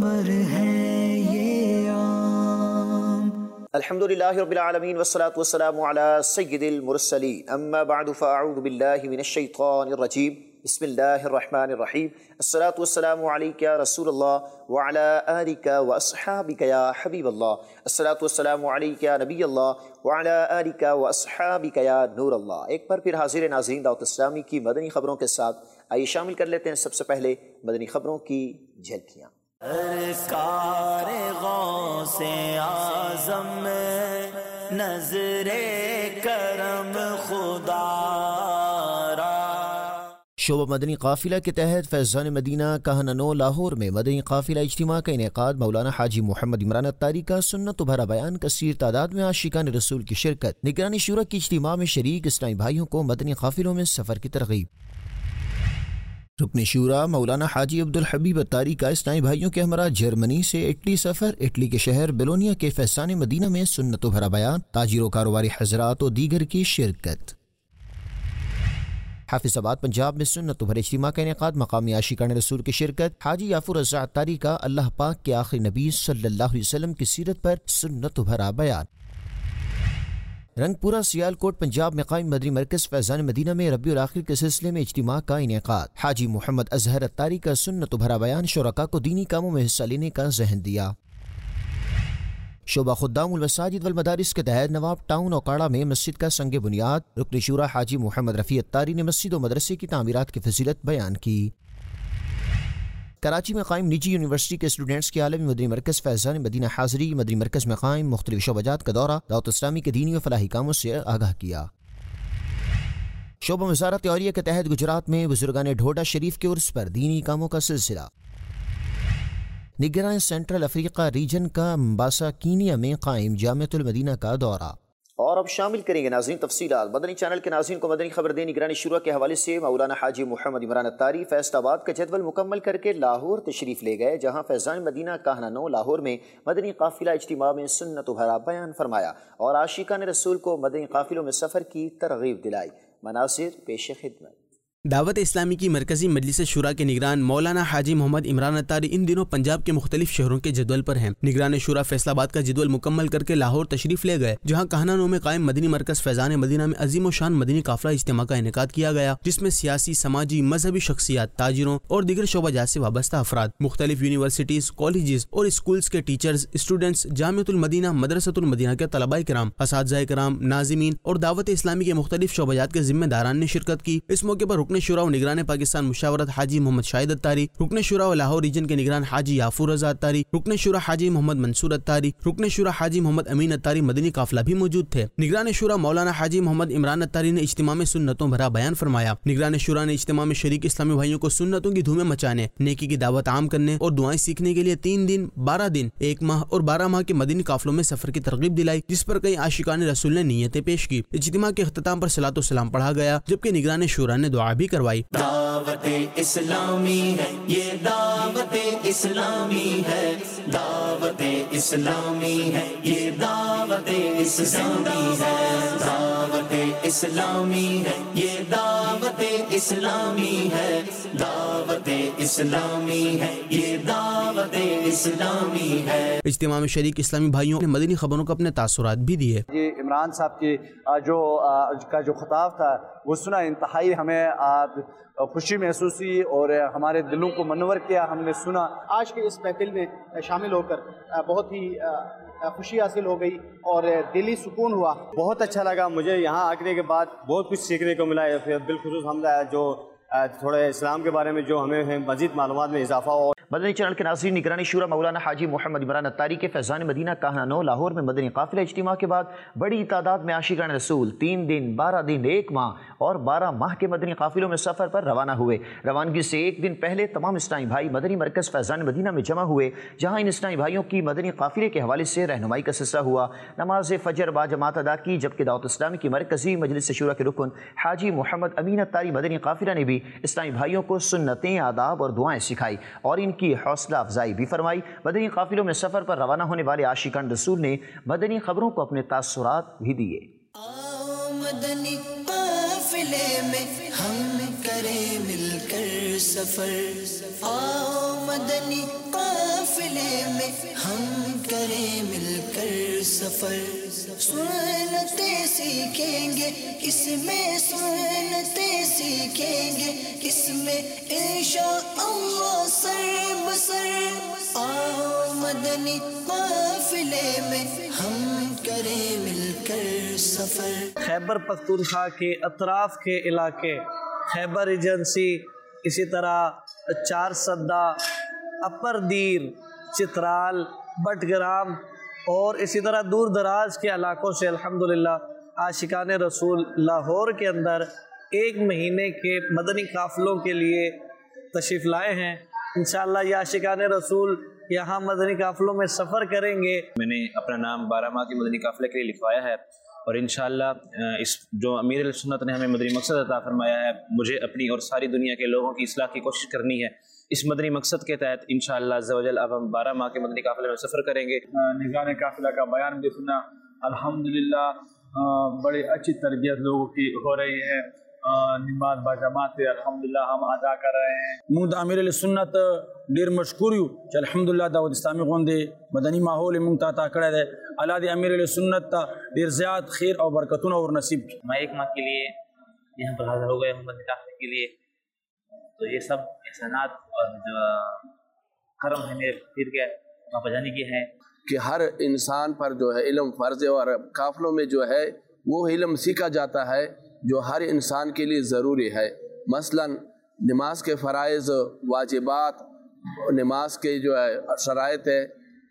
امر ہے یہ عام۔ الحمدللہ رب العالمین والصلاة والسلام علی سید المرسلین، اما بعد فاعوذ باللہ من الشیطان الرجیم، بسم اللہ الرحمن الرحیم۔ الصلاة والسلام علیک یا رسول اللہ وعلی آلک واصحابک یا حبیب اللہ۔ الصلاة والسلام علیک یا نبی اللہ وعلی آلک واصحابک یا نور اللہ۔ ایک بار پھر حاضر ناظرین دعوت اسلامی کی مدنی خبروں کے ساتھ آئیے شامل کر لیتے ہیں سب سے پہلے مدنی خبروں کی جھلکیاں۔ سرکار غوث اعظم نظر کرم خدا را۔ شعبہ مدنی قافلہ کے تحت فیضان مدینہ کہنانو لاہور میں مدنی قافلہ اجتماع کا انعقاد۔ مولانا حاجی محمد عمران اتاری کا سنت و بھرا بیان، کثیر تعداد میں عاشقان رسول کی شرکت، نگرانی شورا کی اجتماع میں شریک اسلامی بھائیوں کو مدنی قافلوں میں سفر کی ترغیب۔ رکن شورا مولانا حاجی عبدالحبیب اتاری کا اسلامی بھائیوں کے ہمراہ جرمنی سے اٹلی سفر، اٹلی کے شہر بیلونیا کے فیضان مدینہ میں سنت و بھرا بیان، تاجر و کاروباری حضرات و دیگر کی شرکت۔ حافظ آباد پنجاب میں سنت و بھرے اجتماع کا انعقاد، مقامی عاشقان رسول کی شرکت، حاجی یافور رضا اتاری کا اللہ پاک کے آخری نبی صلی اللہ علیہ وسلم کی سیرت پر سنت و بھرا بیان۔ رنگ پورہ سیالکوٹ پنجاب میں قائم مدنی مرکز فیضان مدینہ میں ربیع الاخر کے سلسلے میں اجتماع کا انعقاد، حاجی محمد اظہر اتاری کا سنت و بھرا بیان، شرکاء کو دینی کاموں میں حصہ لینے کا ذہن دیا۔ شعبہ خدام المساجد والمدارس کے تحت نواب ٹاؤن اوکاڑا میں مسجد کا سنگ بنیاد، رکن شورا حاجی محمد رفیع اتاری نے مسجد و مدرسے کی تعمیرات کی فضیلت بیان کی۔ کراچی میں قائم نجی یونیورسٹی کے اسٹوڈنٹس کے عالمی مدنی مرکز فیضان مدینہ حاضری، مدنی مرکز میں قائم مختلف شعبہ جات کا دورہ، دعوت اسلامی کے دینی و فلاحی کاموں سے آگاہ کیا۔ شعبہ وزارت عالیہ کے تحت گجرات میں بزرگان ڈھوڈا شریف کے عرس پر دینی کاموں کا سلسلہ۔ نگران سینٹرل افریقہ ریجن کا ممباسا کینیا میں قائم جامعۃ المدینہ کا دورہ۔ اور اب شامل کریں گے ناظرین تفصیلات۔ مدنی چینل کے ناظرین کو مدنی خبر دیں نگرانی شورا کے حوالے سے مولانا حاجی محمد عمران اتاری فیصل آباد کا جدول مکمل کر کے لاہور تشریف لے گئے، جہاں فیضان مدینہ کہنانو لاہور میں مدنی قافلہ اجتماع میں سنت و بھرا بیان فرمایا اور عاشقان رسول کو مدنی قافلوں میں سفر کی ترغیب دلائی۔ مناظر پیش خدمت۔ دعوت اسلامی کی مرکزی مجلس شورا کے نگران مولانا حاجی محمد عمران اتاری ان دنوں پنجاب کے مختلف شہروں کے جدول پر ہیں۔ نگران شورا فیصل آباد کا جدول مکمل کر کے لاہور تشریف لے گئے، جہاں کہنانو میں قائم مدنی مرکز فیضان مدینہ میں عظیم و شان مدنی قافلہ اجتماع کا انعقاد کیا گیا، جس میں سیاسی، سماجی، مذہبی شخصیات، تاجروں اور دیگر شعبہ جات سے وابستہ افراد، مختلف یونیورسٹیز، کالجز اور اسکولز کے ٹیچرز، اسٹوڈنٹس، جامعۃ المدینہ، مدرسۃ المدینہ کے طلباء کرام، اساتذہ کرام، ناظمین اور دعوت اسلامی کے مختلف شعبہ جات کے ذمہ داران نے شرکت کی۔ اس موقع پر رکن شورا و نگران پاکستان مشاورت حاجی محمد شاہد اتاری، رکن شورا و لاہور ریجن کے نگران حاجی یافور رضا اتاری، رکن شورا حاجی محمد منصور اتاری، رکن شورا حاجی محمد امین اتاری مدنی قافلہ بھی موجود تھے۔ نگران شورا مولانا حاجی محمد عمران اتاری نے اجتماع میں سنتوں بھرا بیان فرمایا۔ نگران شورا نے اجتماع میں شریک اسلامی بھائیوں کو سنتوں کی دھومیں مچانے، نیکی کی دعوت عام کرنے اور دعائیں سیکھنے کے لیے 3 دن، 12 دن، 1 ماہ اور 12 ماہ کے مدنی قافلوں میں سفر کی ترغیب دلائی، جس پر کئی عاشقان رسول نے نیتیں پیش کی۔ اجتماع کے اختتام پر صلاۃ و سلام پڑھا گیا، جبکہ نگران شورا نے دعا بھی کروائی۔ دعوت اسلامی ہے یہ، دعوت اسلامی ہے، دعوت اسلامی ہے یہ، دعوت اسلامی ہے، دعوت اسلامی ہے یہ، دعوت اسلامی ہے، دعوت اسلامی ہے یہ، دعوت اسلامی ہے۔ اجتماع میں شریک اسلامی بھائیوں نے مدنی خبروں کو اپنے تاثرات بھی دیے۔ یہ عمران صاحب کی جو خطاب تھا وہ سنا، انتہائی ہمیں خوشی محسوس ہوئی اور ہمارے دلوں کو منور کیا۔ ہم نے سنا آج کے اس محفل میں شامل ہو کر بہت ہی خوشی حاصل ہو گئی اور دلی سکون ہوا۔ بہت اچھا لگا مجھے، یہاں آنے کے بعد بہت کچھ سیکھنے کو ملا ہے، پھر بالخصوص ہم جو تھوڑے اسلام کے بارے میں جو ہمیں مزید معلومات میں اضافہ ہو۔ مدنی چینل کے ناظرین، نگرانی شورا مولانا حاجی محمد عمران اتاری کے فیضان مدینہ کہنانو لاہور میں مدنی قافلہ اجتماع کے بعد بڑی تعداد میں عاشقان رسول 3 دن، 12 دن، 1 ماہ اور 12 ماہ کے مدنی قافلوں میں سفر پر روانہ ہوئے۔ روانگی سے 1 دن پہلے تمام اسلامی بھائی مدنی مرکز فیضان مدینہ میں جمع ہوئے، جہاں ان اسلامی بھائیوں کی مدنی قافلے کے حوالے سے رہنمائی کا سلسلہ ہوا۔ نماز فجر باجماعت ادا کی، جبکہ دعوت اسلامی کی مرکزی مجلس شورا کے رکن حاجی محمد امین اتاری مدنی قافلہ نے بھی اسلامی بھائیوں کو سنتیں، آداب اور دعائیں سکھائی اور ان کی حوصلہ افزائی بھی فرمائی۔ مدنی قافلوں میں سفر پر روانہ ہونے والے عاشقان رسول نے مدنی خبروں کو اپنے تاثرات بھی دیے۔ مدنی قافلے میں ہم کریں مل کر سفر، آؤ مدنی قافلے میں ہم کریں مل کر سفر، سنتیں سیکھیں گے اس میں، سنتیں سیکھیں گے اس میں انشاءاللہ سر بسر، آؤ مدنی قافلے میں ہم کریں مل کر سفر۔ خیبر پختونخوا کے اطراف کے علاقے، خیبر ایجنسی، اسی طرح چار سدہ، اپر دیر، چترال، بٹگرام اور اسی طرح دور دراز کے علاقوں سے الحمدللہ عاشقان رسول لاہور کے اندر ایک مہینے کے مدنی قافلوں کے لیے تشریف لائے ہیں۔ انشاءاللہ یہ عاشقان رسول یہاں مدنی قافلوں میں سفر کریں گے۔ میں نے اپنا نام 12 ماہ کے مدنی قافلے کے لیے لکھوایا ہے، اور انشاءاللہ اس جو امیر علیہ سنت نے ہمیں مدنی مقصد عطا فرمایا ہے، مجھے اپنی اور ساری دنیا کے لوگوں کی اصلاح کی کوشش کرنی ہے۔ اس مدنی مقصد کے تحت انشاءاللہ عز و جل اب ہم 12 ماہ کے مدنی قافلے میں سفر کریں گے۔ نگران قافلہ کا بیان بھی سنا، الحمدللہ بڑی اچھی تربیت لوگوں کی ہو رہی ہے، نماز باجماعت الحمدللہ ہم ادا کر رہے ہیں۔ مونږ د امیر علیہ سنت ډیر مشکور یو چې الحمدلله دعوت اسلامی غونډې مدنی ماحول موږ ته عطا کړی دی۔ الله دې امیر علیہ سنت ته ډیر زیات خیر او برکتونه ور نصیب کړي۔ میں 1 ماہ کے لیے یہاں پر حاضر ہو گئے ہوں مدنی قافلے کے لیے، تو یہ سب احسانات اور جو کرم ہے میرے پیر کے وہاں پر جانے کی ہے کہ ہر انسان پر جو ہے علم فرض ہے، اور قافلوں میں جو ہے وہ علم سیکھا جاتا ہے جو ہر انسان کے لیے ضروری ہے، مثلا نماز کے فرائض، واجبات، نماز کے جو ہے شرائط ہے،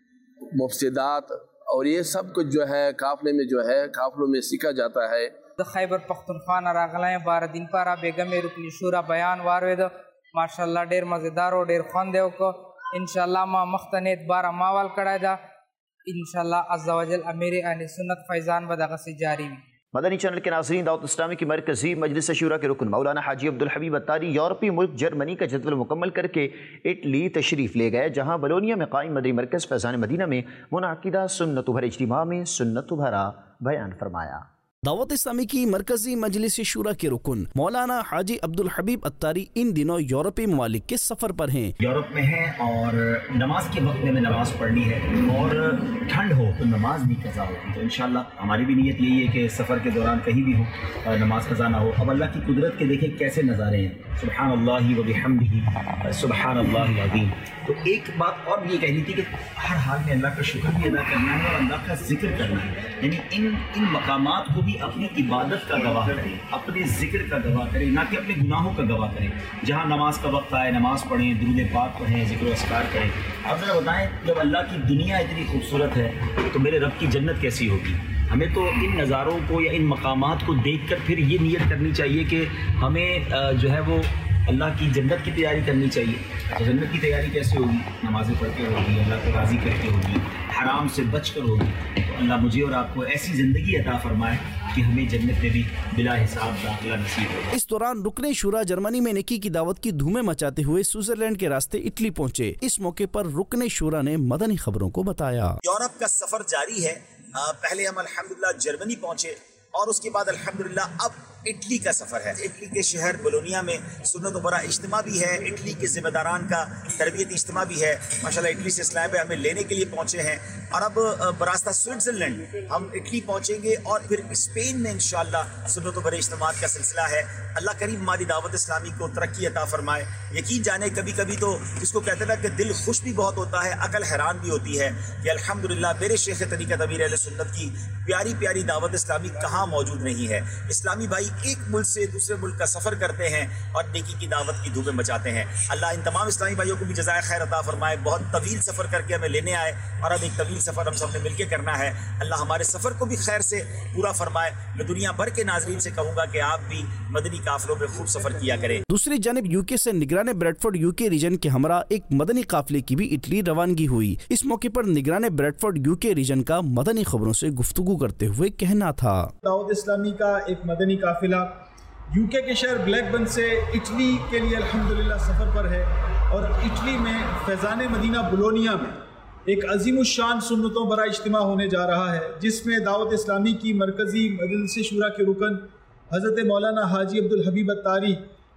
مفسدات، اور یہ سب کچھ جو ہے قافلے میں جو ہے قافلوں میں سیکھا جاتا ہے۔ خیبر پختونخوا نه راغلی 12 دن پاره بیگم رکن شورا بیان واورېده، ماشاءالله ډېر مزیدار او ډېر خوند یې وکړ۔ انشاءالله ما مخته نیت 12 ماول کړی ده، انشاءاللہ عز وجل امیر اہل سنت فیضان به دغسې جاری وي۔ مدنی چینل کے ناظرین، دعوت اسلامی کی مرکزی مجلس شورا کے رکن مولانا حاجی عبدالحبیب اتاری یورپی ملک جرمنی کا جدول مکمل کر کے اٹلی تشریف لے گئے، جہاں بولونیا میں قائم مدنی مرکز فیضان مدینہ میں منعقدہ سنت بھر اجتماع میں سنت بھرا بیان فرمایا۔ دعوت اسلامی کی مرکزی مجلس شورا کے رکن مولانا حاجی عبدالحبیب اتاری ان دنوں یورپی ممالک کے سفر پر ہیں۔ یورپ میں ہیں اور نماز کے وقت میں نماز پڑھنی ہے، اور ٹھنڈ ہو تو نماز نہیں قضا ہوتی، تو انشاءاللہ ہماری بھی نیت یہی ہے کہ سفر کے دوران کہیں بھی ہو نماز قضا نہ ہو۔ اب اللہ کی قدرت کے دیکھیں کیسے نظارے ہیں، سبحان اللہ و بحمدہ، سبحان اللہ العظیم۔ تو ایک بات اور یہ کہنی تھی کہ ہر حال میں اللہ کا شکر بھی ادا کرنا ہے اور اللہ کا ذکر کرنا ہے، یعنی ان مقامات کو بھی اپنی عبادت کا گواہ کریں، اپنے ذکر کا گواہ کریں، نہ کہ اپنے گناہوں کا گواہ کریں۔ جہاں نماز کا وقت آئے نماز پڑھیں، درود پاک پڑھیں، ذکر و اذکار کریں۔ آپ ذرا بتائیں جب اللہ کی دنیا اتنی خوبصورت ہے تو میرے رب کی جنت کیسی ہوگی؟ ہمیں تو ان نظاروں کو یا ان مقامات کو دیکھ کر پھر یہ نیت کرنی چاہیے کہ ہمیں جو ہے وہ اللہ کی جنت کی تیاری کرنی چاہیے۔ تو جنت کی تیاری کیسے ہوگی؟ نمازیں پڑھ کے ہوگی، اللہ کو راضی کر کے ہوگی، حرام سے بچ کر ہوگی۔ تو اللہ مجھے اور آپ کو ایسی زندگی عطا فرمائے کہ ہمیں جنت میں بھی بلا حساب داخلہ نصیب ہو۔ اس دوران رکن شورا جرمنی میں نیکی کی دعوت کی دھومیں مچاتے ہوئے سوئٹزرلینڈ کے راستے اٹلی پہنچے۔ اس موقع پر رکن شورا نے مدنی خبروں کو بتایا۔ یورپ کا سفر جاری ہے، پہلے ہم الحمدللہ جرمنی پہنچے اور اس کے بعد الحمدللہ اب اٹلی کا سفر ہے۔ اٹلی کے شہر بولونیا میں سنت و برا اجتماع بھی ہے، اٹلی کے ذمہ داران کا تربیتی اجتماع بھی ہے۔ ماشاءاللہ اٹلی سے اسلام ہمیں لینے کے لیے پہنچے ہیں، اور اب براستہ سوئٹزرلینڈ ہم اٹلی پہنچیں گے، اور پھر اسپین میں انشاءاللہ سنت و برا اجتماع کا سلسلہ ہے۔ اللہ کریم مادی دعوت اسلامی کو ترقی عطا فرمائے۔ یقین جانے کبھی کبھی تو جس کو کہتے ہیں کہ دل خوش بھی بہت ہوتا ہے، عقل حیران بھی ہوتی ہے کہ الحمدللہ میرے شیخ طریقت امیر اہل سنت کی پیاری پیاری دعوت اسلامی کہاں موجود نہیں ہے۔ اسلامی بھائی ایک ملک سے دوسرے ملک کا سفر کرتے ہیں اور نیکی کی دعوت کی دھوپیں مچاتے ہیں۔ اللہ ان تمام اسلامی بھائیوں کو بھی جزائے خیر عطا فرمائے، بہت طویل سفر کر کے ہمیں لینے آئے، اور اب ایک طویل سفر ہم سب نے مل کے کرنا ہے۔ اللہ ہمارے سفر کو بھی خیر سے پورا فرمائے۔ میں دنیا بھر کے ناظرین سے کہوں گا کہ آپ بھی مدنی قافلوں میں خوب سفر کیا کریں۔ دوسری جانب یو کے سے نگران بریڈفورڈ یو کے ریجن کے ہمراہ ایک مدنی قافلے کی بھی اٹلی روانگی ہوئی۔ اس موقع پر نگران بریڈفورڈ یو کے ریجن کا مدنی خبروں سے گفتگو کرتے ہوئے کہنا تھا، دعوت اسلامی کا ایک مدنی قافلہ یو کے شہر بلیک بن سے اٹلی کے لیے الحمدللہ سفر پر ہے، اور اٹلی میں فیضان مدینہ بولونیا میں ایک عظیم الشان سنتوں برا اجتماع ہونے جا رہا ہے، جس میں دعوت اسلامی کی مرکزی مجلس شورا کے رکن حضرت مولانا حاجی عبدالحبیب اتاری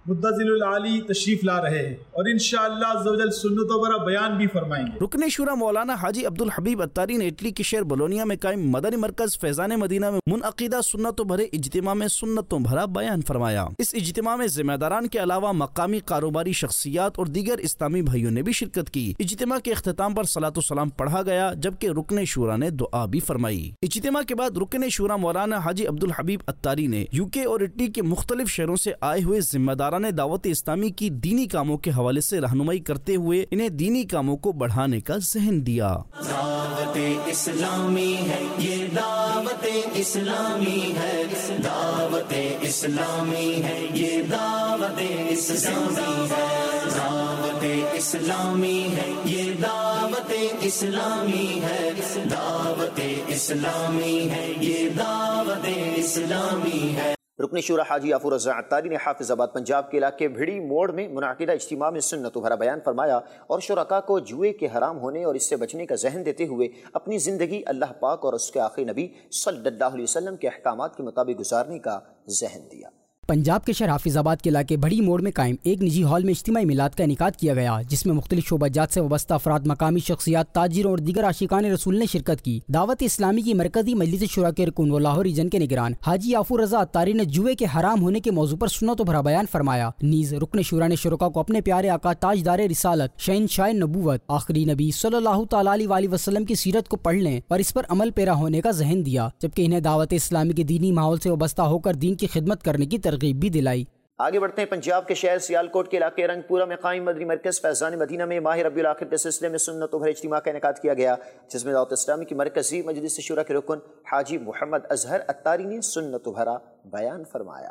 मुद्दज़िलुल आली तशरीफ ला रहे हैं और इंशाअल्लाह अज़्ज़वजल सुन्नतों पर बयान भी फरमाएंगे। रुकन शुरा मौलाना हाजी अब्दुल हबीब अत्तारी ने इटली के शहर बोलोनिया में कायम मदनी मरकज फैजान मदीना में मुनअक़ीदा सुन्नतों भरे इज्तिमा में सुन्नतों भरा बयान फरमाया। इस इज्तिमा में ज़िम्मेदारान के अलावा मकामी कारोबारी शख्सियात और दीगर इस्लामी भाइयों ने भी शिरकत की। इज्तिमा के इख्तिताम पर सलातो सलाम पढ़ा गया, जबकि रुकन शुरा ने दुआ भी फरमाई। इज्तिमा के बाद रुकन शुरा मौलाना हाजी अब्दुल हबीब अत्तारी ने यूके और इटली के मुख्तलिफ शहरों से आए हुए जिम्मेदारान दावत इस्लामी की दीनी कामों के हवाले से रहनुमाई करते हुए इन्हें दीनी कामों को बढ़ाने का ज़हन दिया। दावत इस्लामी है ये, दावत इस्लामी है, दावत इस्लामी है ये, दावत इस्लामी है, दावत इस्लामी है ये, दावत इस्लामी है, दावत इस्लामी है ये, दावत इस्लामी है। रुकन शुरा हाजी याफूर रज़ा अत्तारी ने हाफिज़ाबाद पंजाब के इलाके भिड़ी मोड़ में मुनाकिदा इज्तिमा में सुन्नतों भरा बयान फरमाया और शुरका को जुए के हराम होने और इससे बचने का ज़हन देते हुए अपनी ज़िंदगी अल्लाह पाक और उसके आखिरी नबी सल्लल्लाहु अलैहि वसल्लम के अहकामात के मुताबिक गुजारने का ज़हन दिया। पंजाब के शहर हाफिज़ाबाद के इलाके बड़ी मोड़ में कायम एक निजी हॉल में इज्तिमाई मिलाद का इनेकाद किया गया, जिसमें मुख्तलिफ शोबाजात से वाबस्ता अफराद, मकामी शख्सियात, ताजिरों और दीगर आशिकान रसूल ने शिरकत की। दावत इस्लामी की मरकजी मजलिस शुरा के रुकन व लाहौर रीजन के निगरान हाजी याफूर रज़ा अत्तारी ने जुए के हराम होने के मौजू पर सुन्नतों भरा बयान फरमाया। नीज रुकन शुरा ने शुरका को अपने प्यारे आका ताजदार रिसालत शहंशाह नबूवत आखिरी नबी सल्लल्लाहु तआला अलैहि वसल्लम की सीरत को पढ़ने और इस पर अमल पेरा होने का ज़हन दिया, जबकि इन्हें दावत इस्लामी के दीनी माहौल से वाबस्ता होकर दीन की खिदमत करने की तरगीब भी दिलाई। आगे बढ़ते हैं। पंजाब के शहर सियालकोट के इलाके रंगपुरा में कायम मदनी मरकज़ फैज़ान मदीना में माह रबीउल आखिर के सिलसिले में सुन्नतों भरे इज्तिमा का इनेकाद किया गया, जिसमें दावत इस्लामी की मरकज़ी मजलिस शुरा के रुकन हाजी मोहम्मद अजहर अत्तारी ने सुन्नतों भरा बयान फरमाया।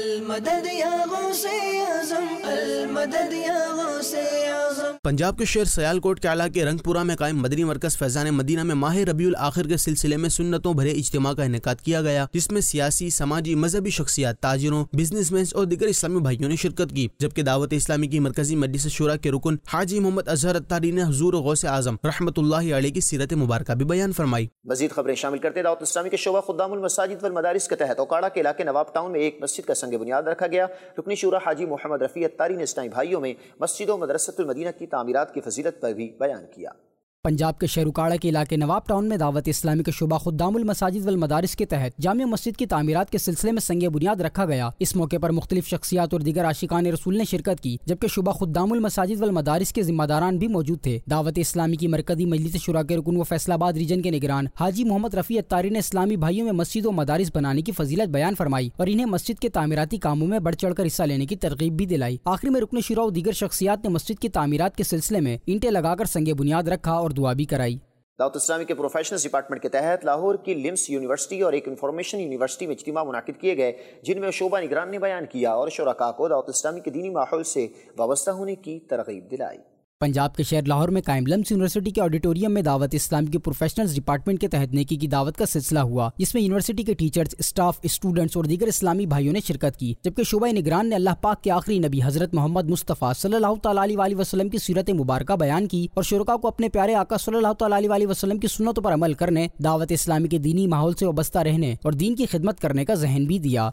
पंजाब के शहर सियालकोट के इलाके रंगपुरा में कायम मदनी मरकज़ फैज़ान मदीना में माह रबीउल आखिर के सिलसिले में सुन्नतों भरे इज्तिमा का इनेकाद किया गया, जिसमें सियासी, समाजी, मजहबी शख्सियात, ताजिरों, बिजनेसमैन और दीगर इस्लामी भाइयों ने शिरकत की, जबकि दावत इस्लामी की मरकजी मजलिस शुरा के रुकन हाजी मोहम्मद अजहर अत्तारी ने हुजूर गौसे आजम रहमतुल्लाहि अलैहि की सीरत मुबारक भी बयान फरमाई। मजीद खबरें शामिल करते दावत इस्लामी के शोबा खुद्दामुल मसाजिद वल मदारिस के तहत ओकाड़ा के इलाके नवाब टाउन में एक मस्जिद का संग बुनियाद रखा गया। रुकनी शुरा हाजी मोहम्मद रफ़ी अत्तारी ने इस्लामी भाइयों में मस्जिद व मदरसतुल मदीना की तामीरात की फजीलत पर भी बयान किया। पंजाब के शहर उकाड़ा के इलाके नवाब टाउन में दावत इस्लामी के शुबा खुद्दामुल मसाजिद वल मदारिस के तहत जामिया मस्जिद की तामीरात के सिलसिले में संग बुनियाद रखा गया। इस मौके पर मुख्तलिफ शख्सियात और दीगर आशिकान रसूल ने शिरकत की, जबकि शुबा खुद्दामुल मसाजिद वल मदारिस के जिम्मेदारान भी मौजूद थे। दावत इस्लामी की मरकजी मजलिस शुरा के रुकन व फैसलाबाद रीजन के निगरान हाजी मोहम्मद रफ़ी अत्तारी ने इस्लामी भाइयों में मस्जिद व मदारिस बनाने की फजीलत बयान फरमाई और इन्हें मस्जिद के तामीराती कामों में बढ़ चढ़ कर हिस्सा लेने की तरगीब भी दिलाई। आखिर में रुकन शुरा और दीगर शख्सियात ने मस्जिद की तामीरात के सिलसिले में ईंटें लगाकर संग बुनियाद रखा और दुआ भी कराई। दावत इस्लामी के प्रोफेशनल्स डिपार्टमेंट के तहत लाहौर की लिम्स यूनिवर्सिटी और एक इंफॉर्मेशन यूनिवर्सिटी में इज्तिमा मुनाकिद किए गए, जिनमें शोबा निगरान ने बयान किया और शुरका को दावत इस्लामी के दीनी माहौल से वाबस्ता होने की तरगीब दिलाई। पंजाब के शहर लाहौर में कायम लम्स यूनिवर्सिटी के ऑडिटोरियम में दावत इस्लाम के प्रोफेशनल्स डिपार्टमेंट के तहत नेकी की दावत का सिलसिला हुआ, जिसमें यूनिवर्सिटी के टीचर्स, स्टाफ, स्टूडेंट्स और दीगर इस्लामी भाइयों ने शिरकत की, जबकि शोबा निगरान ने अल्लाह पाक के आखिरी नबी हजरत मोहम्मद मुस्तफ़ा सल्लल्लाहु तआला अलैहि वसल्लम की सीरत मुबारक बयान की और शुरका को अपने प्यारे आका सल्लल्लाहु तआला अलैहि वसल्लम की सुन्नतों पर अमल करने, दावत इस्लामी के दीनी माहौल से वाबस्ता रहने और दीन की खिदमत करने का ज़हन भी दिया।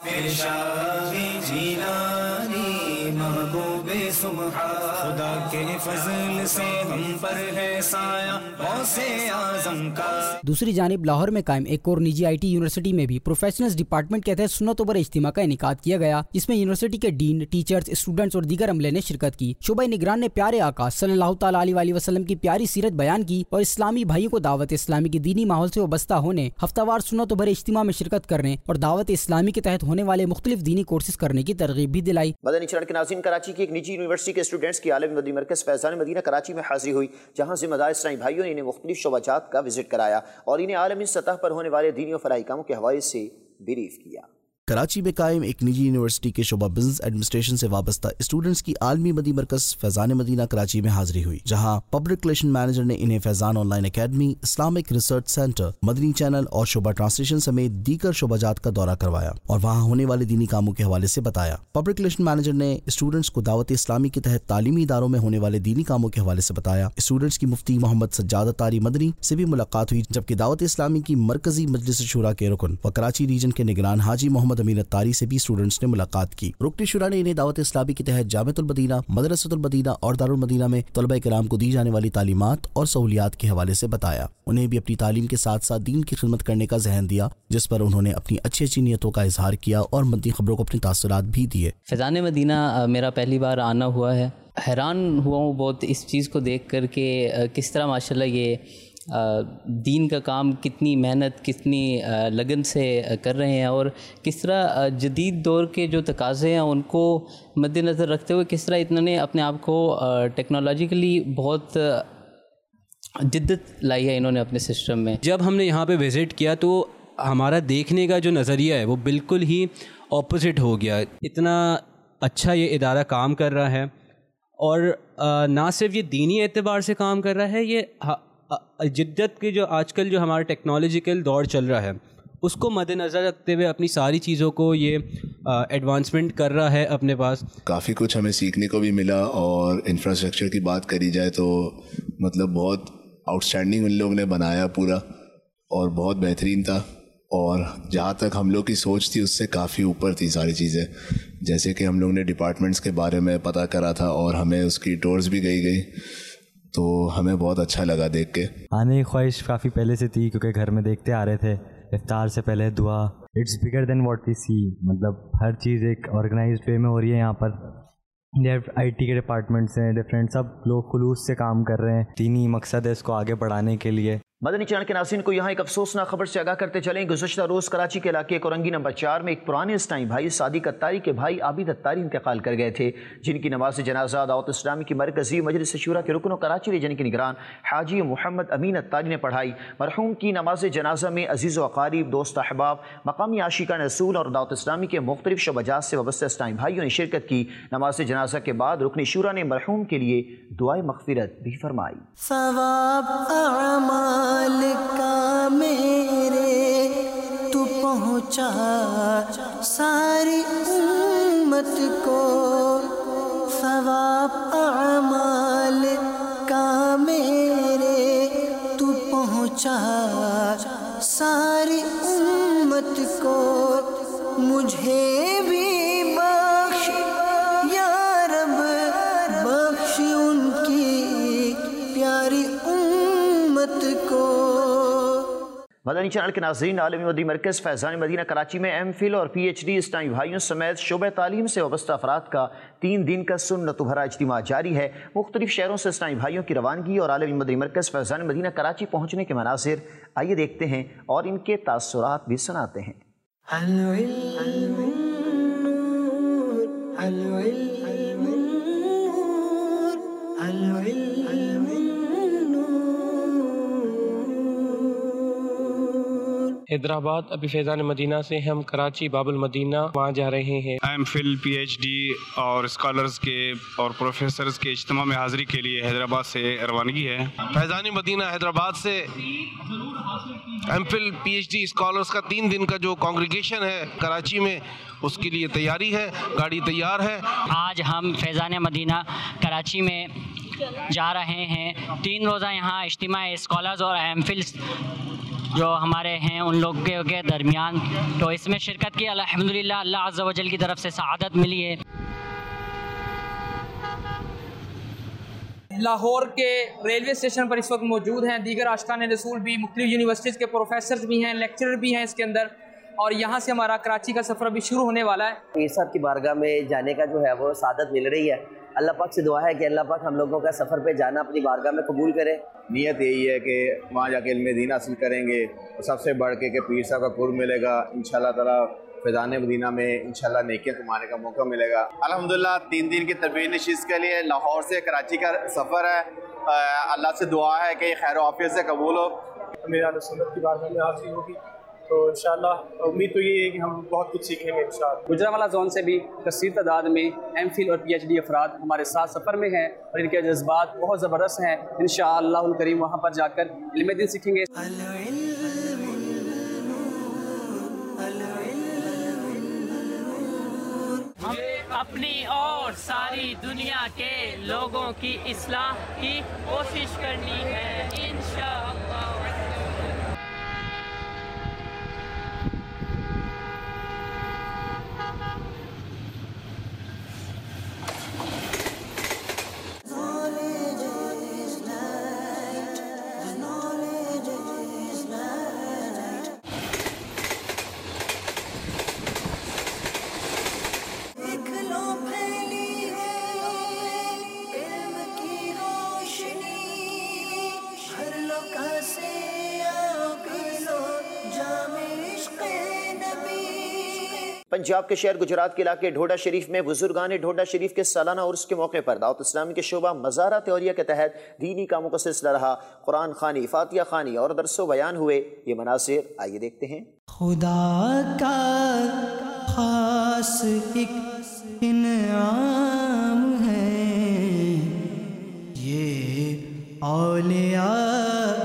खुदा के फज़ल से हम पर है साया गौसे आज़म का। दूसरी जानिब लाहौर में कायम एक और निजी IT यूनिवर्सिटी में भी प्रोफेशनल्स डिपार्टमेंट के तहत सुन्नतों पर इज्तिमा का इनेकाद किया गया, जिसमें यूनिवर्सिटी के डीन, टीचर्स, स्टूडेंट्स और दीगर अमले ने शिरकत की। शोबा निगरान ने प्यारे आका सल्लल्लाहु तआला अलैहि वसल्लम की प्यारी सीरत बयान की और इस्लामी भाइयों को दावत इस्लामी के दीनी माहौल से वाबस्ता होने, हफ्तावार सुन्नतों भरे इज्तिमा में शिरकत करने और दावत इस्लामी के तहत होने वाले मुख्तलिफ दीनी कोर्सेज करने की तरगीब भी दिलाई। मदनी चरण के नाज़रीन, कराची की एक निजी यूनिवर्सिटी के स्टूडेंट्स की आलमी मदनी मरकज़ फैज़ान मदीना कराची में हाजिरी हुई, जहाँ ज़िम्मेदार इस्लामी भाइयों ने इन्हें मुख्तलिफ शोबाजात का विजिट कराया और इन्हें आलमी सतह पर होने वाले दीनी और फलाही कामों के हवाले से ब्रीफ किया। कराची में कायम एक निजी यूनिवर्सिटी के शोबा बिजनेस एडमिनिस्ट्रेशन से वाबस्ता स्टूडेंट्स की आलमी मदनी मरकज़ फैज़ान मदीना कराची में हाजिरी हुई, जहां पब्लिक रिलेशन मैनेजर ने इन्हें Faizan online academy, Islamic research centre, Madani channel और शोबा ट्रांसलेशन समेत दीगर शोबाजात का दौरा करवाया और वहां होने वाले दीनी कामों के हवाले से बताया। पब्लिक रिलेशन मैनेजर ने स्टूडेंट्स को दावत इस्लामी के तहत तालीमी इदारों में होने वाले दीनी कामों के हवाले से बताया। स्टूडेंट्स की मुफ्ती मोहम्मद सज्जाद अत्तारी मदनी से भी मुलाकात हुई, जबकि दावत इस्लामी की मरकजी मजलिस शुरा के रुकन व कराची रीजन के निगरान हाजी मोहम्मद अमीन अत्तारी से भी स्टूडेंट्स ने मुलाकात की। रुकनी शुरा ने इन्हें दावत इस्लामी के तहत जामिअतुल मदीना, मदरसतुल मदीना और दारुल मदीना में तलबा किराम को दी जाने वाली तालीमात और सहूलियात के हवाले से बताया। उन्हें भी अपनी तालीम के साथ साथ दीन की खिदमत करने का ज़हन दिया, जिस पर उन्होंने अपनी अच्छी अच्छी नीयतों का इजहार किया और मदनी खबरों को अपने तासुरात भी दिए। फैज़ान मदीना मेरा पहली बार आना हुआ है। हैरान हुआ हूँ बहुत इस चीज़ को देख कर के किस तरह माशाल्लाह ये दीन का काम कितनी मेहनत, कितनी लगन से कर रहे हैं और किस तरह जदीद दौर के जो तकाज़े हैं उनको मद्देनज़र रखते हुए किस तरह इन्होंने अपने आप को टेक्नोलॉजिकली बहुत जिद्दत लाई है इन्होंने अपने सिस्टम में। जब हमने यहाँ पे विज़िट किया तो हमारा देखने का जो नज़रिया है वो बिल्कुल ही ऑपोजिट हो गया। इतना अच्छा ये इदारा काम कर रहा है और ना सिर्फ ये दीनी एतबार से काम कर रहा है, ये जिद्दत की जो आजकल जो हमारा टेक्नोलॉजिकल दौर चल रहा है उसको मद्देनज़र रखते हुए अपनी सारी चीज़ों को ये एडवांसमेंट कर रहा है अपने पास। काफ़ी कुछ हमें सीखने को भी मिला और इंफ्रास्ट्रक्चर की बात करी जाए तो मतलब बहुत आउटस्टैंडिंग उन लोगों ने बनाया पूरा और बहुत बेहतरीन था और जहाँ तक हम लोग की सोच थी उससे काफ़ी ऊपर थी सारी चीज़ें। जैसे कि हम लोग ने डिपार्टमेंट्स के बारे में पता करा था और हमें उसकी टूर्स भी गई तो हमें बहुत अच्छा लगा देख के। आने की ख्वाहिश काफ़ी पहले से थी क्योंकि घर में देखते आ रहे थे इफ्तार से पहले दुआ। It's bigger than what we see, मतलब हर चीज़ एक ऑर्गेनाइज्ड वे में हो रही है यहाँ पर। IT के डिपार्टमेंट्स हैं डिफरेंट, सब लोग खुलूस से काम कर रहे हैं। दीनी मकसद है इसको आगे बढ़ाने के लिए। मदनी चैनल के नाज़रीन को यहाँ एक अफसोसनाक खबर से आगाह करते चलें। गुज़श्ता रोज़ कराची के इलाके कोरंगी नंबर 4 में एक पुराने इस्लामी भाई सादिक अत्तारी के भाई आबिद अत्तारी इंतकाल कर गए थे, जिनकी नमाज जनाजा दावत इस्लामी की मरकज़ी मजलिस शूरा के रुकन कराची रीजन के निगरान हाजी मोहम्मद अमीन अत्तारी ने पढ़ाई। मरहूम की नमाज जनाजा में अजीज़ व अक़ारीब, दोस्त अहबाब, मकामी आशिकान रसूल और दावत इस्लामी के मुख्तलिफ शोबाजात से वाबस्ता इस्लामी भाइयों ने शिरकत की। नमाज जनाजा के बाद रुकन शूरा ने मरहूम के लिए दुआए मग़फ़िरत भी फरमाई। का मेरे तू पहुँचा सारी उम्मत को, सवाब अमाल का मेरे तू पहुँचा सारी उम्मत को, मुझे भी बख्श या रब, बख्श उनकी प्यारी उम्मत को। मदनी चैनल के नाज़रीन, आलमी मदनी मरकज़ फैज़ान मदीना कराची में MPhil और PhD इस्लामी भाइयों समेत शोबे तालीम से वाबस्ता अफराद का 3 दिन का सुन्नत भरा इज्तिमा जारी है। मुख्तलिफ शहरों से इस्लामी भाइयों की रवानगी और आलमी मदनी मरकज़ फैज़ान मदीना कराची पहुँचने के मनाज़िर आइए देखते हैं और इनके तासुरात भी सुनाते हैं। हैदराबाद अभी फैज़ान मदीना से हम कराची बाबुल मदीना वहाँ जा रहे हैं। MPhil PhD और स्कॉलर्स के और प्रोफेसर्स के इज्तिमा में हाज़िरी के लिए हैदराबाद से रवानगी है। फैज़ान मदीना हैदराबाद से MPhil PhD स्कॉलर्स का 3 दिन का जो कॉन्ग्रीगेशन है कराची में, उसके लिए तैयारी है, गाड़ी तैयार है। आज हम फैज़ान मदीना कराची में जा रहे हैं। 3 रोज़ा यहाँ इज्तिमा स्कॉलर्स और MPhil जो हमारे हैं उन लोगों के दरमियान, तो इसमें शिरकत की अल्हम्दुलिल्लाह अल्लाह अज़्ज़ा वजल की तरफ से सआदत मिली है। लाहौर के रेलवे स्टेशन पर इस वक्त मौजूद हैं दीगर आशिकान रसूल भी, मुख्तलिफ यूनिवर्सिटीज़ के प्रोफेसर्स भी हैं, लेक्चरर भी हैं इसके अंदर, और यहाँ से हमारा कराची का सफ़र अभी शुरू होने वाला है। पीर साहब की बारगाह में जाने का जो है वो सआदत मिल रही है। अल्लाह पाक से दुआ है कि अल्लाह पाक हम लोगों का सफ़र पे जाना अपनी बारगाह में कबूल करे। नीयत यही है कि वहाँ जाके इल्म दीन हासिल करेंगे, और सबसे बढ़ के पीर साहब का कुर्ब मिलेगा इंशाअल्लाह ताला। फैज़ान मदीना में इंशाअल्लाह नेकियां कमाने का मौका मिलेगा। अल्हम्दुलिल्लाह 3 दिन की तरबीयत नशीस के लिए लाहौर से कराची का सफ़र है। अल्लाह से दुआ है कि खैर आफियत से कबूल हो। मेरा सुन्नत की बारगाह में हाज़िरी होगी तो इंशाअल्लाह उम्मीद तो ये है कि हम बहुत कुछ सीखेंगे इंशाअल्लाह। गुजरांवाला जोन से भी कसीर तादाद में MPhil और PhD अफराद हमारे साथ सफ़र में हैं और इनके जज्बात बहुत ज़बरदस्त हैं। इंशाअल्लाहुल करीम वहाँ पर जाकर इल्म दीन सीखेंगे। अपनी और सारी दुनिया के लोगों की इस्लाह की कोशिश करनी है इंशाअल्लाह। پنجاب کے شہر گجرات کے علاقے ڈھوڈا شریف میں بزرگان ڈھوڈا شریف کے سالانہ عرس کے موقع پر دعوت اسلامی کے شعبہ مزارات اولیاء کے تحت دینی کاموں کا سلسلہ رہا۔ قرآن خوانی، فاتحہ خوانی اور درس و بیان ہوئے۔ یہ مناظر آئیے دیکھتے ہیں۔ خدا کا خاص ایک انعام ہے یہ اولیاء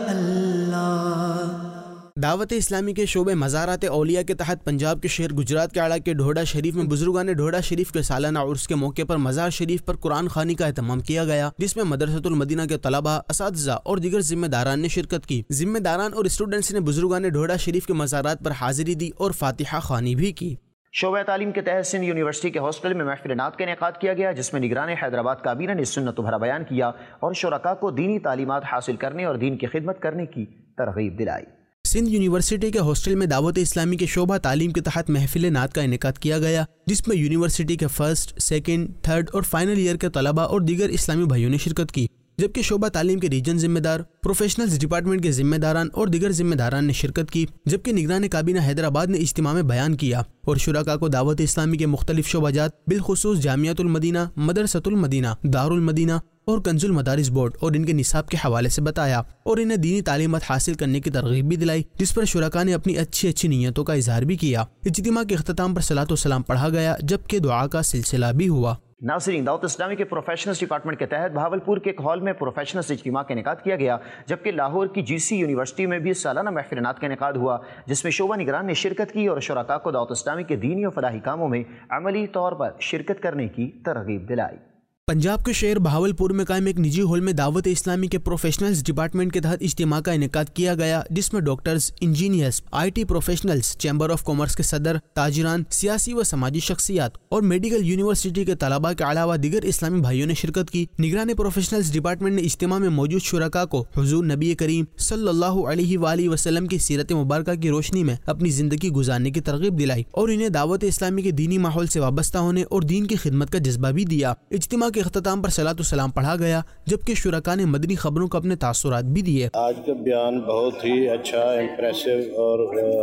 اللہ۔ دعوت اسلامی کے شعبے مزارات اولیاء کے تحت پنجاب کے شہر گجرات کے علاقے ڈھوڈا شریف میں بزرگان ڈھوڈا شریف کے سالانہ عرس کے موقع پر مزار شریف پر قرآن خوانی کا اہتمام کیا گیا، جس میں مدرسۃ المدینہ کے طلباء، اساتذہ اور دیگر ذمہ داران نے شرکت کی۔ ذمہ داران اور اسٹوڈنٹس نے بزرگان ڈھوڈا شریف کے مزارات پر حاضری دی اور فاتحہ خوانی بھی کی۔ شعبہ تعلیم کے تحت سندھ یونیورسٹی کے ہاسٹل میں محفل نعت کا انعقاد کیا گیا، جس میں نگران حیدرآباد کابینہ نے سنت بھرا بیان کیا اور شرکاء کو دینی تعلیمات حاصل کرنے اور دین کی خدمت کرنے کی ترغیب دلائی۔ سندھ یونیورسٹی کے ہاسٹل میں دعوت اسلامی کے شعبہ تعلیم کے تحت محفل نعت کا انعقاد کیا گیا، جس میں یونیورسٹی کے فرسٹ، سیکنڈ، تھرڈ اور فائنل ایئر کے طلباء اور دیگر اسلامی بھائیوں نے شرکت کی، جبکہ شعبہ تعلیم کے ریجن ذمہ دار، پروفیشنلز ڈپارٹمنٹ کے ذمہ داران اور دیگر ذمہ داران نے شرکت کی، جبکہ نگران کابینہ حیدرآباد نے اجتماع میں بیان کیا اور شرکاء کو دعوت اسلامی کے مختلف شعبہ جات بالخصوص جامعۃ المدینہ، مدرسۃ المدینہ، دارالمدینہ اور کنز المدارس بورڈ اور ان کے نصاب کے حوالے سے بتایا اور انہیں دینی تعلیمات حاصل کرنے کی ترغیب بھی دلائی، جس پر شرکاء نے اپنی اچھی نیتوں کا اظہار بھی کیا۔ اجتماع کے اختتام پر صلاۃ و سلام پڑھا گیا، جبکہ دعا کا سلسلہ بھی ہوا۔ ناظرین، دعوت اسلامی کے پروفیشنلز ڈپارٹمنٹ کے تحت بہاولپور کے ایک ہال میں پروفیشنلز اجتماع کا انعقاد کیا گیا، جبکہ لاہور کی جی سی یونیورسٹی میں بھی سالانہ محفل نعت کا انعقاد ہوا، جس میں شعبہ نگران نے شرکت کی اور شرکاء کو دعوت اسلامی کے دینی اور فلاحی کاموں میں عملی طور پر شرکت کرنے کی ترغیب دلائی۔ پنجاب کے شہر بہاولپور میں قائم ایک نجی ہال میں دعوت اسلامی کے پروفیشنلز ڈپارٹمنٹ کے تحت اجتماع کا انعقاد کیا گیا، جس میں doctors, engineers, I T professionals, chamber of commerce کے صدر، تاجران، سیاسی و سماجی شخصیات اور میڈیکل یونیورسٹی کے طلباء کے علاوہ دیگر اسلامی بھائیوں نے شرکت کی۔ نگران پروفیشنلز ڈپارٹمنٹ نے اجتماع میں موجود شرکاء کو حضور نبی کریم صلی اللہ علیہ وآلہ وسلم کی سیرت مبارکہ کی روشنی میں اپنی زندگی گزارنے کی ترغیب دلائی اور انہیں دعوت اسلامی کے دینی ماحول سے وابستہ ہونے اور دین کی خدمت کا جذبہ بھی دیا۔ اجتماع کے اختتام پر صلاۃ و سلام پڑھا گیا، جبکہ شرکاء نے مدنی خبروں کو اپنے تاثرات بھی دیے۔ آج کا بیان بہت ہی اچھا، امپریسو اور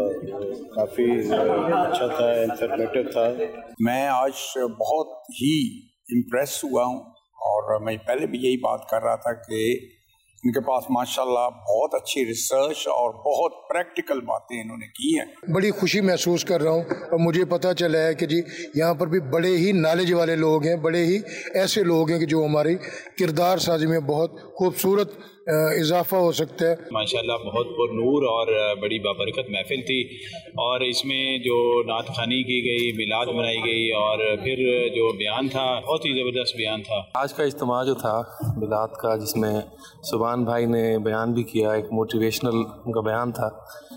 کافی اچھا تھا، انفارمیٹو تھا۔ میں آج بہت ہی امپریس ہوا ہوں اور میں پہلے بھی یہی بات کر رہا تھا کہ ان کے پاس ماشاءاللہ بہت اچھی ریسرچ اور بہت پریکٹیکل باتیں انہوں نے کی ہیں۔ بڑی خوشی محسوس کر رہا ہوں اور مجھے پتہ چلا ہے کہ جی یہاں پر بھی بڑے ہی نالج والے لوگ ہیں، بڑے ہی ایسے لوگ ہیں کہ جو ہماری کردار سازی میں بہت خوبصورت اضافہ ہو سکتا ہے۔ ماشاءاللہ بہت پر نور اور بڑی بابرکت محفل تھی، اور اس میں جو نعت خوانی کی گئی، میلاد منائی گئی اور پھر جو بیان تھا بہت ہی زبردست بیان تھا۔ آج کا اجتماع جو تھا میلاد کا، جس میں سبحان بھائی نے بیان بھی کیا، ایک موٹیویشنل ان کا بیان تھا،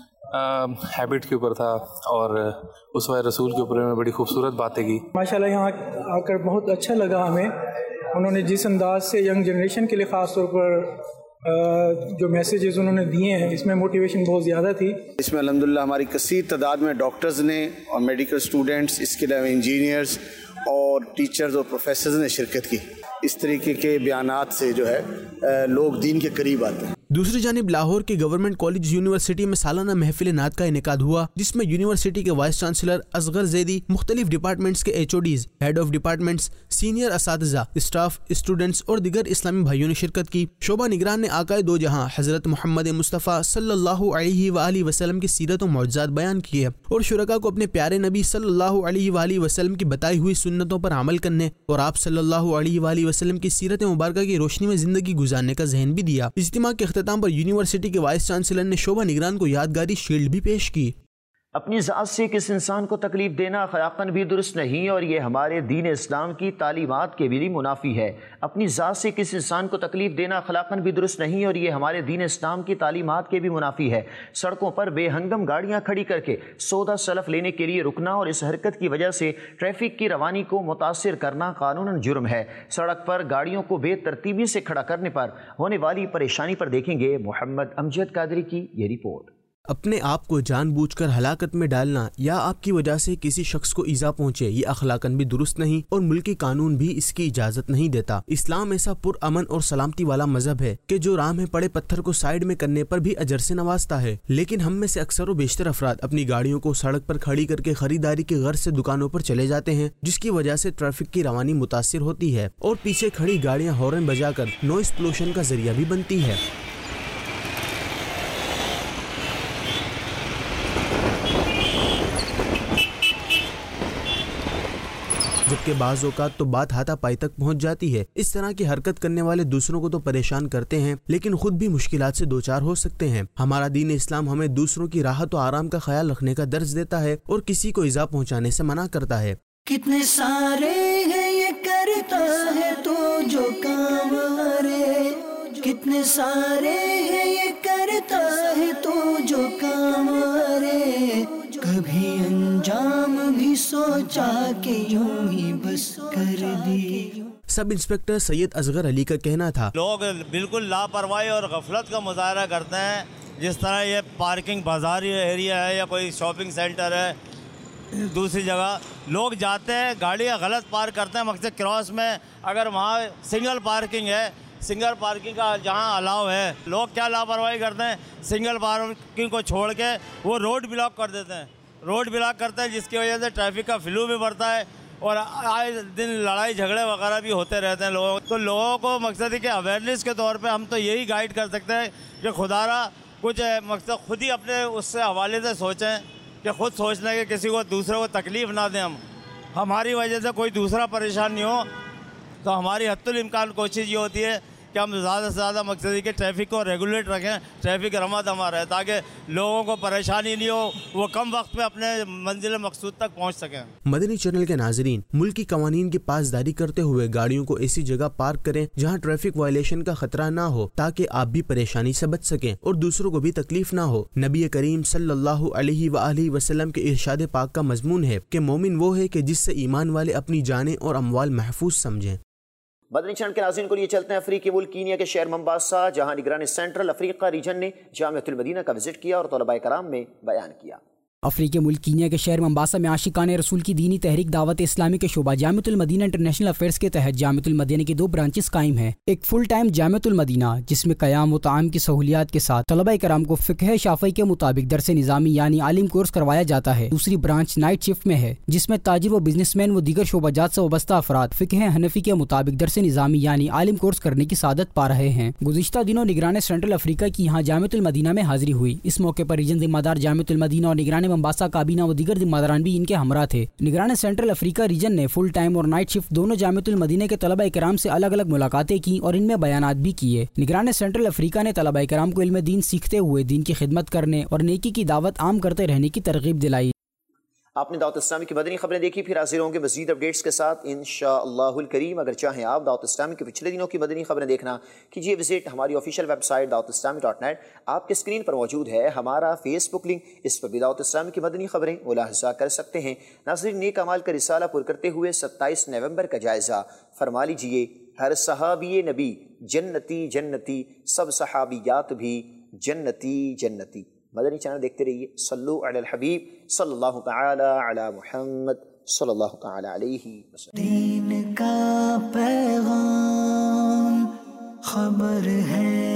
ہیبٹ کے اوپر تھا اور اسوہ رسول کے اوپر میں بڑی خوبصورت باتیں کی۔ ماشاءاللہ یہاں آ کر بہت اچھا لگا ہمیں، انہوں نے جس انداز سے ینگ جنریشن کے لیے خاص طور پر جو میسیجز انہوں نے دیے ہیں، اس میں موٹیویشن بہت زیادہ تھی۔ اس میں الحمدللہ ہماری کثیر تعداد میں ڈاکٹرز نے اور میڈیکل اسٹوڈنٹس، اس کے علاوہ انجینئرز اور ٹیچرز اور پروفیسرز نے شرکت کی۔ اس طریقے کے بیانات سے جو ہے لوگ دین کے قریب آتے ہیں۔ دوسری جانب لاہور کے گورنمنٹ کالج یونیورسٹی میں سالانہ محفل نعت کا انعقاد ہوا، جس میں یونیورسٹی کے وائس چانسلر اصغر زیدی، مختلف ڈپارٹمنٹس کے H O Ds, head of departments, senior اساتذہ، اسٹاف، اسٹوڈنٹس اور دیگر اسلامی بھائیوں نے شرکت کی۔ شعبہ نگران نے آقائے دو جہاں حضرت محمد مصطفیٰ صلی اللہ علیہ وآلہ وسلم کی سیرت و معجزات بیان کیے اور شرکاء کو اپنے پیارے نبی صلی اللہ علیہ وآلہ وسلم کی بتائی ہوئی سنتوں پر عمل کرنے اور آپ صلی اللہ علیہ وآلہ وسلم کی سیرت مبارکہ کی روشنی میں زندگی گزارنے کا ذہن بھی دیا۔ اجتماع کے اختتام پر یونیورسٹی کے وائس چانسلر نے شعبہ نگران کو یادگاری شیلڈ بھی پیش کی۔ اپنی ذات سے کس انسان کو تکلیف دینا اخلاقاً بھی درست نہیں اور یہ ہمارے دین اسلام کی تعلیمات کے بھی منافی ہے۔ اپنی ذات سے کس انسان کو تکلیف دینا اخلاقاً بھی درست نہیں اور یہ ہمارے دین اسلام کی تعلیمات کے بھی منافی ہے۔ سڑکوں پر بے ہنگم گاڑیاں کھڑی کر کے سودا سلف لینے کے لیے رکنا اور اس حرکت کی وجہ سے ٹریفک کی روانی کو متاثر کرنا قانوناً جرم ہے۔ سڑک پر گاڑیوں کو بے ترتیبی سے کھڑا کرنے پر ہونے والی پریشانی پر دیکھیں گے محمد امجد قادری کی یہ رپورٹ۔ اپنے آپ کو جان بوجھ کر ہلاکت میں ڈالنا یا آپ کی وجہ سے کسی شخص کو ایذا پہنچے یہ اخلاقاً بھی درست نہیں اور ملکی قانون بھی اس کی اجازت نہیں دیتا۔ اسلام ایسا پرامن اور سلامتی والا مذہب ہے کہ جو راہ میں پڑے پتھر کو سائیڈ میں کرنے پر بھی اجر سے نوازتا ہے، لیکن ہم میں سے اکثر و بیشتر افراد اپنی گاڑیوں کو سڑک پر کھڑی کر کے خریداری کی غرض سے دکانوں پر چلے جاتے ہیں، جس کی وجہ سے ٹریفک کی روانی متاثر ہوتی ہے اور پیچھے کھڑی گاڑیاں ہارن بجا کر نوائز پولوشن کا ذریعہ بھی بنتی ہے۔ جبکہ بعض اوقات تو بات ہاتھا پائی تک پہنچ جاتی ہے۔ اس طرح کی حرکت کرنے والے دوسروں کو تو پریشان کرتے ہیں لیکن خود بھی مشکلات سے دوچار ہو سکتے ہیں۔ ہمارا دین اسلام ہمیں دوسروں کی راحت و آرام کا خیال رکھنے کا درس دیتا ہے اور کسی کو ایذا پہنچانے سے منع کرتا ہے۔ کتنے سارے ہیں یہ کرتا ہے تو جو کام آرے، کتنے سارے ہیں یہ کرتا ہے تو جو کام آرے، کبھی انجام بھی سوچا کہ یوں ہی بس کر دی۔ سب انسپکٹر سید اصغر علی کا کہنا تھا، لوگ بالکل لاپرواہی اور غفلت کا مظاہرہ کرتے ہیں، جس طرح یہ پارکنگ بازاری ایریا ہے یا کوئی شاپنگ سینٹر ہے، دوسری جگہ لوگ جاتے ہیں گاڑیاں غلط پارک کرتے ہیں مقصد کراس میں، اگر وہاں سنگل پارکنگ ہے، سنگل پارکنگ کا جہاں الاؤ ہے، لوگ کیا لاپرواہی کرتے ہیں، سنگل پارکنگ کو چھوڑ کے وہ روڈ بلاک کر دیتے ہیں، روڈ بلاک کرتے ہیں جس کی وجہ سے ٹریفک کا فلو بھی بڑھتا ہے اور آئے دن لڑائی جھگڑے وغیرہ بھی ہوتے رہتے ہیں لوگوں تو لوگوں کو مقصد ہے کہ اویئرنیس کے طور پہ ہم تو یہی گائیڈ کر سکتے ہیں کہ خدا را کچھ مقصد خود ہی اپنے اس سے حوالے سے سوچیں کہ خود سوچنے کے کسی کو دوسرے کو تکلیف نہ دیں، ہماری وجہ سے کوئی دوسرا پریشان نہیں ہو، تو ہماری حتی الامکان کوشش یہ ہوتی ہے کہ ہم زیادہ سے زیادہ مقصد ہے کہ ٹریفک کو ریگولیٹ رکھیں، ٹریفک رواں دماں رہے تاکہ لوگوں کو پریشانی نہیں ہو، وہ کم وقت میں اپنے منزل مقصود تک پہنچ سکیں۔ مدنی چینل کے ناظرین، ملکی قوانین کی پاسداری کرتے ہوئے گاڑیوں کو ایسی جگہ پارک کریں جہاں ٹریفک وائلیشن کا خطرہ نہ ہو تاکہ آپ بھی پریشانی سے بچ سکیں اور دوسروں کو بھی تکلیف نہ ہو۔ نبی کریم صلی اللہ علیہ وآلہ وسلم کے ارشاد پاک کا مضمون ہے کہ مومن وہ ہے کہ جس سے ایمان والے اپنی جانیں اور اموال محفوظ سمجھیں۔ مدنی چینل کے ناظرین کو لیے چلتے ہیں افریقی ملک کینیا کے شہر ممباسا، جہاں نگران سینٹرل افریقہ ریجن نے جامعۃ المدینہ کا وزٹ کیا اور طلباء کرام میں بیان کیا۔ افریقی ملک کینیا کے شہر ممباسا میں عاشقان رسول کی دینی تحریک دعوت اسلامی کے شعبہ جامعۃ المدینہ انٹرنیشنل افیئرز کے تحت جامعۃ المدینہ کی 2 برانچز قائم ہیں۔ ایک فل ٹائم جامعۃ المدینہ جس میں قیام و طعام کی سہولیات کے ساتھ طلباء کرام کو فقہ شافعی کے مطابق درس نظامی یعنی عالم کورس کروایا جاتا ہے۔ دوسری برانچ نائٹ شفٹ میں ہے جس میں تاجر و بزنس مین و دیگر شعبہ جات سے وابستہ افراد فقہ حنفی کے مطابق درس نظامی یعنی عالم کورس کرنے کی سعادت پا رہے ہیں۔ گزشتہ دنوں نگران سینٹرل افریقہ کی یہاں جامعۃ المدینہ میں حاضری ہوئی۔ اس موقع پر ریجن ذمہ دار جامعۃ المدینہ اور نگران ممباسا کابینہ و دیگر ذمہ داران بھی ان کے ہمراہ تھے۔ نگران سینٹرل افریقہ ریجن نے فل ٹائم اور نائٹ شفٹ دونوں جامعۃ المدینہ کے طلباء کرام سے الگ الگ ملاقاتیں کی اور ان میں بیانات بھی کیے۔ نگران سینٹرل افریقہ نے طلباء کرام کو علم دین سیکھتے ہوئے دین کی خدمت کرنے اور نیکی کی دعوت عام کرتے رہنے کی ترغیب دلائی۔ آپ نے دعوت اسلامی کی مدنی خبریں دیکھی، پھر حاضر ہوں گے مزید اپڈیٹس کے ساتھ انشاءاللہ الکریم۔ اگر چاہیں آپ دعوت اسلامی کے پچھلے دنوں کی مدنی خبریں دیکھنا، کیجیے وزٹ ہماری آفیشیل ویب سائٹ dawatIslami.net، آپ کے اسکرین پر موجود ہے ہمارا فیس بک لنک، اس پر بھی دعوت اسلامی کی مدنی خبریں ملاحظہ کر سکتے ہیں۔ ناظرین، نیک اعمال کا رسالہ پر کرتے ہوئے 27 نومبر کا جائزہ فرما لیجیے۔ ہر صحابی نبی جنتی جنتی، سب صحابیات بھی جنتی جنتی۔ مدنی چینل دیکھتے رہیے۔ صلو علی الحبیب صلی اللہ تعالی علی محمد صلی اللہ تعالی علیہ وسلم۔ دین کا پیغام خبر ہے